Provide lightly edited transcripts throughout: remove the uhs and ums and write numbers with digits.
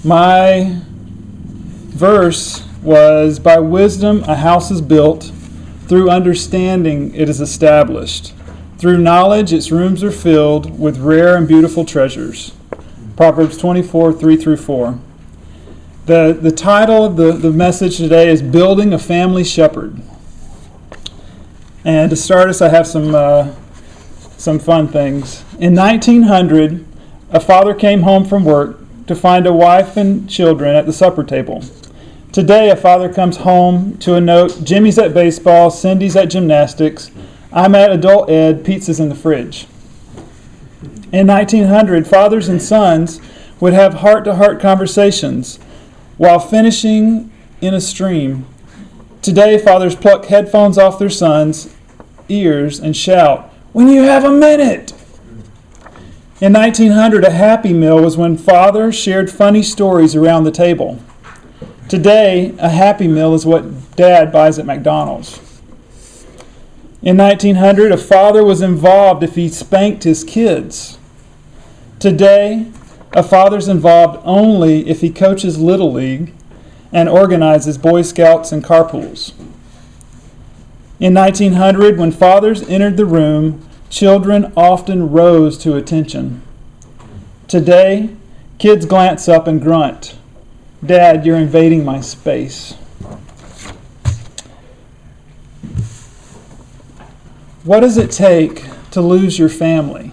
My verse was, by wisdom a house is built, through understanding it is established. Through knowledge its rooms are filled with rare and beautiful treasures. Proverbs 24, 3-4. The title of the message today is Building a Family Shepherd. And to start us, I have some fun things. In 1900, a father came home from work to find a wife and children at the supper table. Today, a father comes home to a note, Jimmy's at baseball, Cindy's at gymnastics, I'm at adult ed, pizza's in the fridge. In 1900, fathers and sons would have heart-to-heart conversations while fishing in a stream. Today, fathers pluck headphones off their sons' ears and shout, "When you have a minute!" In 1900, a Happy Meal was when father shared funny stories around the table. Today, a Happy Meal is what Dad buys at McDonald's. In 1900, a father was involved if he spanked his kids. Today, a father's involved only if he coaches Little League and organizes Boy Scouts and carpools. In 1900, when fathers entered the room, children often rose to attention. Today, kids glance up and grunt, "Dad, you're invading my space." What does it take to lose your family?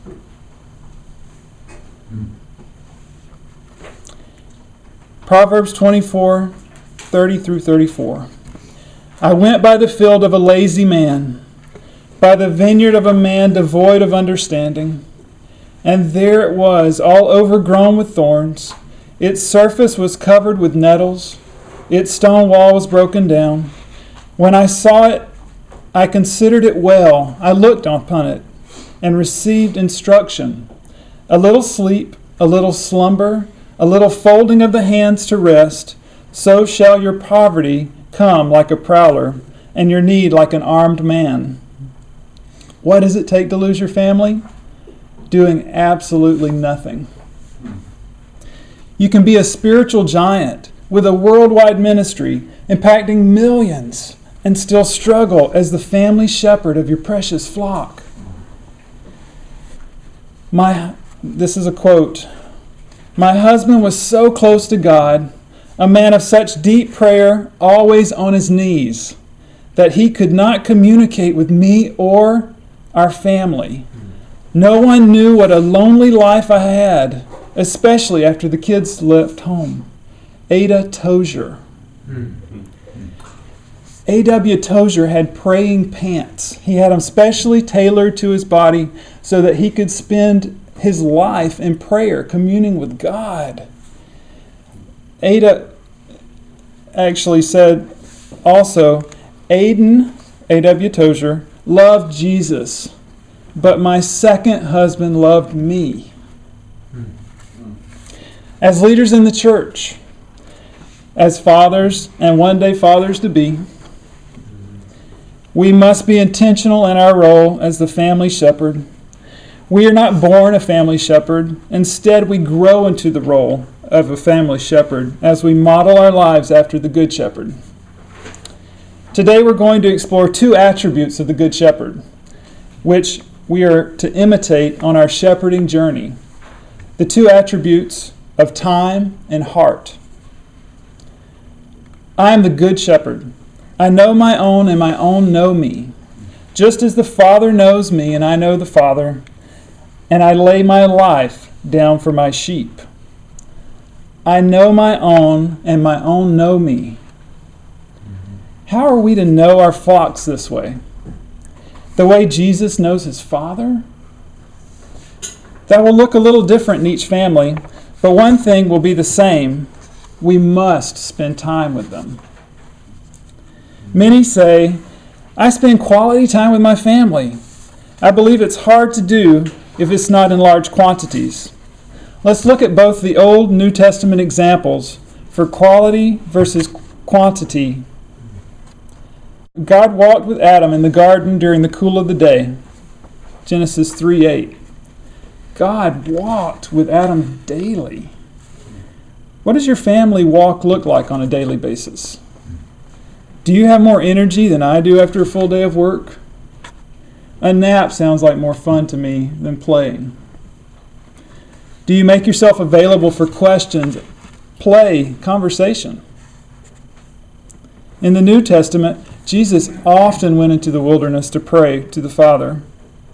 Proverbs 24, 30-34. I went by the field of a lazy man, by the vineyard of a man devoid of understanding. And there it was, all overgrown with thorns. Its surface was covered with nettles. Its stone wall was broken down. When I saw it, I considered it well. I looked upon it and received instruction. A little sleep, a little slumber, a little folding of the hands to rest, so shall your poverty come like a prowler, and your need like an armed man. What does it take to lose your family? Doing absolutely nothing. You can be a spiritual giant with a worldwide ministry impacting millions and still struggle as the family shepherd of your precious flock. This is a quote. My husband was so close to God, a man of such deep prayer, always on his knees, that he could not communicate with me or our family. No one knew what a lonely life I had, especially after the kids left home. Ada Tozier. A.W. Tozier had praying pants. He had them specially tailored to his body so that he could spend his life in prayer, communing with God. Ada actually said also, Aiden, A.W. Tozier, loved Jesus, but my second husband loved me. As leaders in the church, as fathers, and one day fathers to be, we must be intentional in our role as the family shepherd. We are not born a family shepherd. Instead, we grow into the role of a family shepherd as we model our lives after the Good Shepherd. Today, we're going to explore two attributes of the Good Shepherd, which we are to imitate on our shepherding journey. The two attributes of time and heart. I am the Good Shepherd. I know my own, and my own know me. Just as the Father knows me, and I know the Father, and I lay my life down for my sheep. I know my own, and my own know me. How are we to know our flocks this way? The way Jesus knows his Father? That will look a little different in each family, but one thing will be the same. We must spend time with them. Many say, I spend quality time with my family. I believe it's hard to do if it's not in large quantities. Let's look at both the Old and New Testament examples for quality versus quantity. God walked with Adam in the garden during the cool of the day. Genesis 3:8. God walked with Adam daily. What does your family walk look like on a daily basis? Do you have more energy than I do after a full day of work? A nap sounds like more fun to me than playing. Do you make yourself available for questions, play, conversation? In the New Testament, Jesus often went into the wilderness to pray to the Father.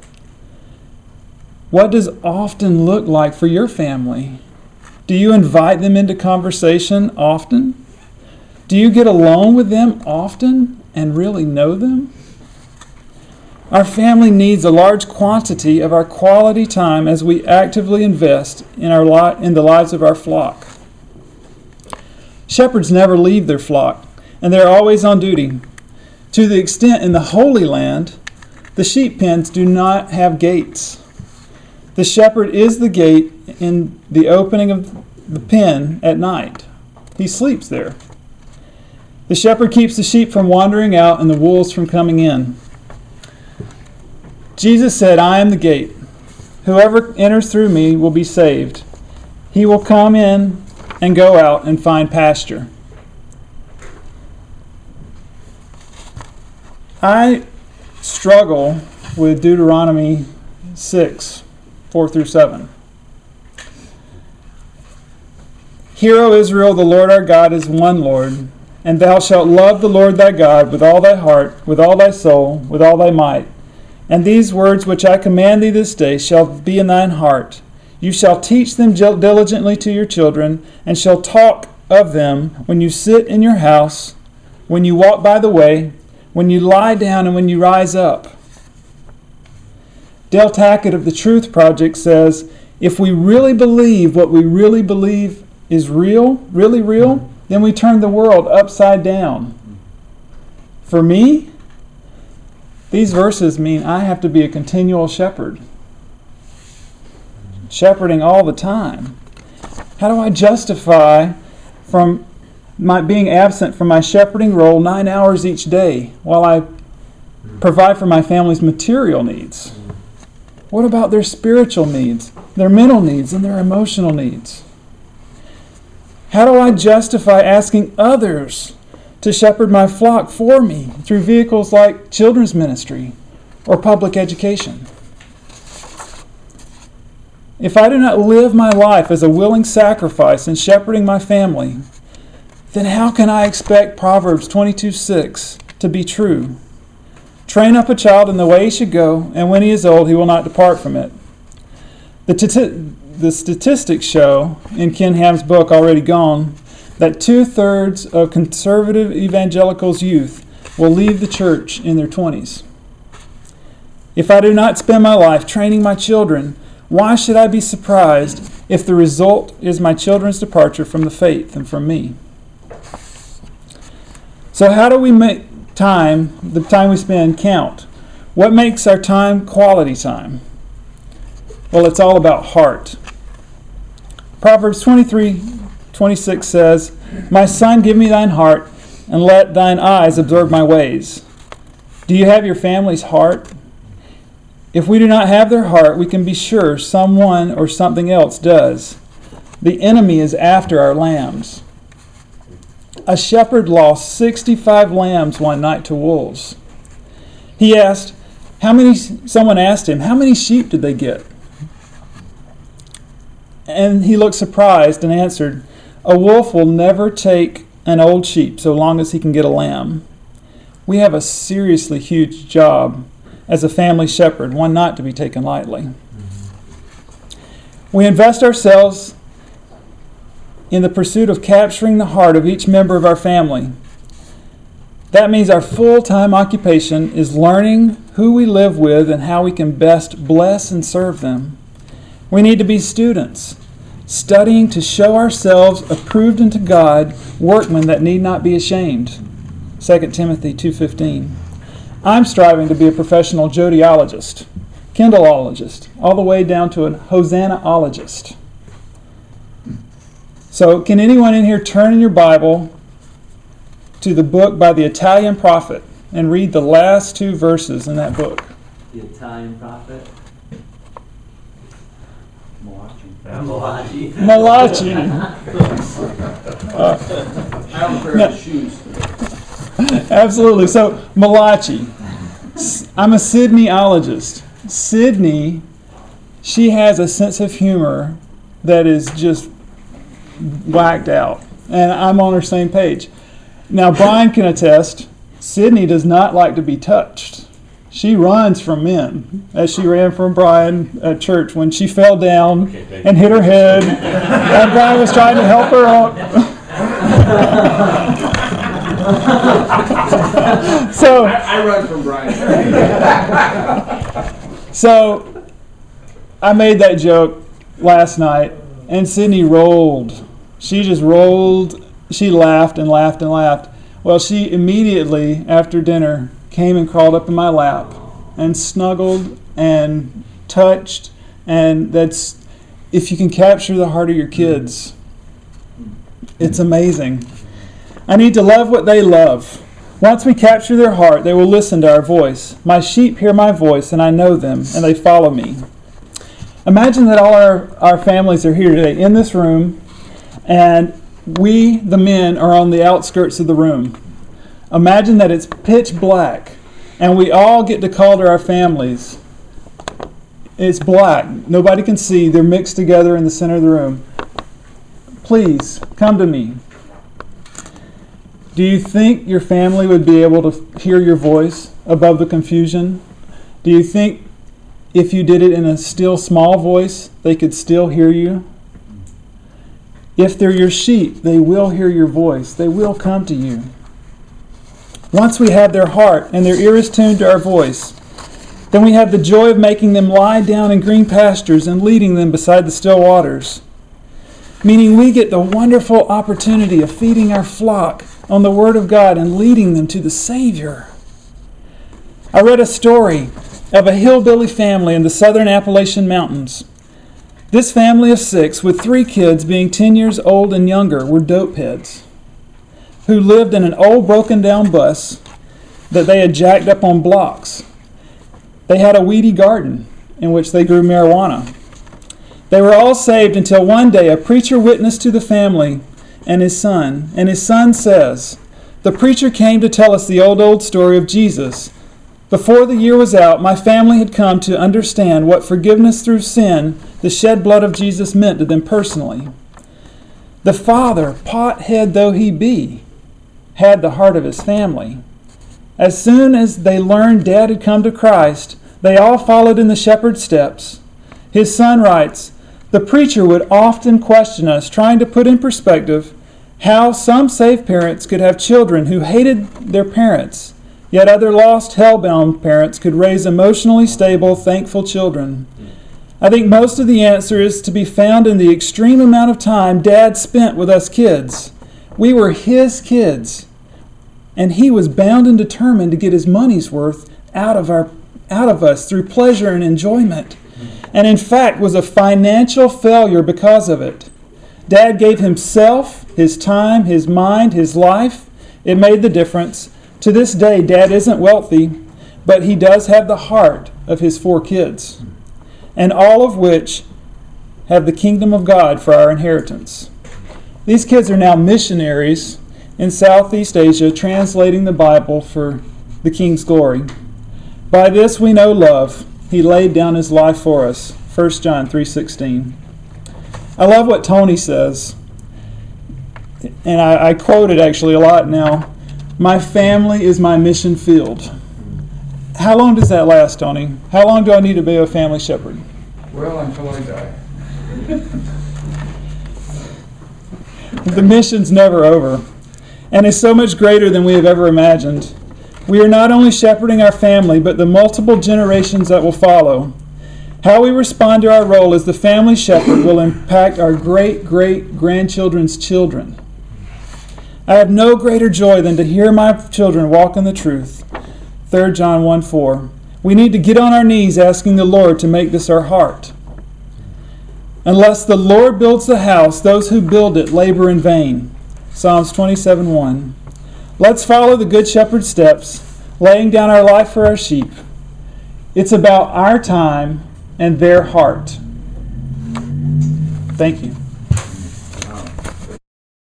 What does often look like for your family? Do you invite them into conversation often? Do you get alone with them often and really know them? Our family needs a large quantity of our quality time as we actively invest in the lives of our flock. Shepherds never leave their flock, and they're always on duty. To the extent in the Holy Land, the sheep pens do not have gates. The shepherd is the gate in the opening of the pen at night. He sleeps there. The shepherd keeps the sheep from wandering out and the wolves from coming in. Jesus said, "I am the gate. Whoever enters through me will be saved. He will come in and go out and find pasture." I struggle with Deuteronomy 6, 4 through 7. "Hear, O Israel, the Lord our God is one Lord, and thou shalt love the Lord thy God with all thy heart, with all thy soul, with all thy might. And these words which I command thee this day shall be in thine heart. You shall teach them diligently to your children, and shall talk of them when you sit in your house, when you walk by the way, when you lie down, and when you rise up." Dale Tackett of the Truth Project says, "If we really believe what we really believe is real, really real, then we turn the world upside down." For me, these verses mean I have to be a continual shepherd. Shepherding all the time. How do I justify from my being absent from my shepherding role 9 hours each day while I provide for my family's material needs? What about their spiritual needs, their mental needs, and their emotional needs? How do I justify asking others to shepherd my flock for me through vehicles like children's ministry or public education? If I do not live my life as a willing sacrifice in shepherding my family, then how can I expect Proverbs 22:6 to be true? "Train up a child in the way he should go, and when he is old, he will not depart from it." The statistics show, in Ken Ham's book, Already Gone, that 2/3 of conservative evangelicals' youth will leave the church in their 20s. If I do not spend my life training my children, why should I be surprised if the result is my children's departure from the faith and from me? So how do we make the time we spend, count? What makes our time quality time? Well, it's all about heart. Proverbs 23:26 says, "My son, give me thine heart, and let thine eyes observe my ways." Do you have your family's heart? If we do not have their heart, we can be sure someone or something else does. The enemy is after our lambs. A shepherd lost 65 lambs one night to wolves. Someone asked him, "How many sheep did they get?" And he looked surprised and answered, "A wolf will never take an old sheep so long as he can get a lamb." We have a seriously huge job as a family shepherd, one not to be taken lightly. We invest ourselves in the pursuit of capturing the heart of each member of our family. That means our full-time occupation is learning who we live with and how we can best bless and serve them. We need to be students, studying to show ourselves approved unto God, workmen that need not be ashamed. 2 Timothy 2:15. I'm striving to be a professional Jodiologist, Kindleologist, all the way down to a Hosannaologist. So can anyone in here turn in your Bible to the book by the Italian prophet and read the last 2 verses in that book? The Italian prophet? Malachi. Malachi. pair of shoes. Absolutely. So, Malachi. I'm a Sydneyologist. Sydney, she has a sense of humor that is just whacked out. And I'm on her same page. Now, Brian can attest, Sydney does not like to be touched. She runs from men, as she ran from Brian at church when she fell down and hit her head, and Brian was trying to help her up. So I run from Brian. So I made that joke last night, and Sydney rolled. She just rolled. She laughed and laughed and laughed. Well, she immediately, after dinner, came and crawled up in my lap and snuggled and touched. And that's, if you can capture the heart of your kids, it's amazing. I need to love what they love. Once we capture their heart, they will listen to our voice. My sheep hear my voice, and I know them, and they follow me. Imagine that all our families are here today in this room, and we, the men, are on the outskirts of the room. Imagine that it's pitch black, and we all get to call to our families. It's black. Nobody can see. They're mixed together in the center of the room. Please, come to me. Do you think your family would be able to hear your voice above the confusion? Do you think if you did it in a still small voice, they could still hear you? If they're your sheep, they will hear your voice. They will come to you. Once we have their heart and their ear is tuned to our voice, then we have the joy of making them lie down in green pastures and leading them beside the still waters. Meaning we get the wonderful opportunity of feeding our flock on the Word of God and leading them to the Savior. I read a story of a hillbilly family in the southern Appalachian Mountains. This family of 6, with 3 kids being 10 years old and younger, were dopeheads who lived in an old broken down bus that they had jacked up on blocks. They had a weedy garden in which they grew marijuana. They were all saved until one day a preacher witnessed to the family and his son. And his son says, "The preacher came to tell us the old story of Jesus. Before the year was out, my family had come to understand what forgiveness through sin, the shed blood of Jesus, meant to them personally. The father, pothead though he be, had the heart of his family. As soon as they learned Dad had come to Christ, they all followed in the shepherd's steps." His son writes, "The preacher would often question us, trying to put in perspective how some saved parents could have children who hated their parents, yet other lost, hell-bound parents could raise emotionally stable, thankful children. I think most of the answer is to be found in the extreme amount of time Dad spent with us kids. We were his kids, and he was bound and determined to get his money's worth out of us through pleasure and enjoyment, and in fact was a financial failure because of it. Dad gave himself, his time, his mind, his life. It made the difference. To this day, Dad isn't wealthy, but he does have the heart of his 4 kids, and all of which have the kingdom of God for our inheritance." These kids are now missionaries in Southeast Asia, translating the Bible for the King's glory. By this we know love. He laid down his life for us. 1 John 3:16. I love what Tony says, and I quote it actually a lot now. "My family is my mission field." How long does that last, Tony? How long do I need to be a family shepherd? Well, until I die. The mission's never over, and is so much greater than we have ever imagined. We are not only shepherding our family, but the multiple generations that will follow. How we respond to our role as the family shepherd will impact our great-great-grandchildren's children. I have no greater joy than to hear my children walk in the truth. 3 John 1:4. We need to get on our knees asking the Lord to make this our heart. Unless the Lord builds the house, those who build it labor in vain. Psalms 27:1. Let's follow the Good Shepherd's steps, laying down our life for our sheep. It's about our time and their heart. Thank you.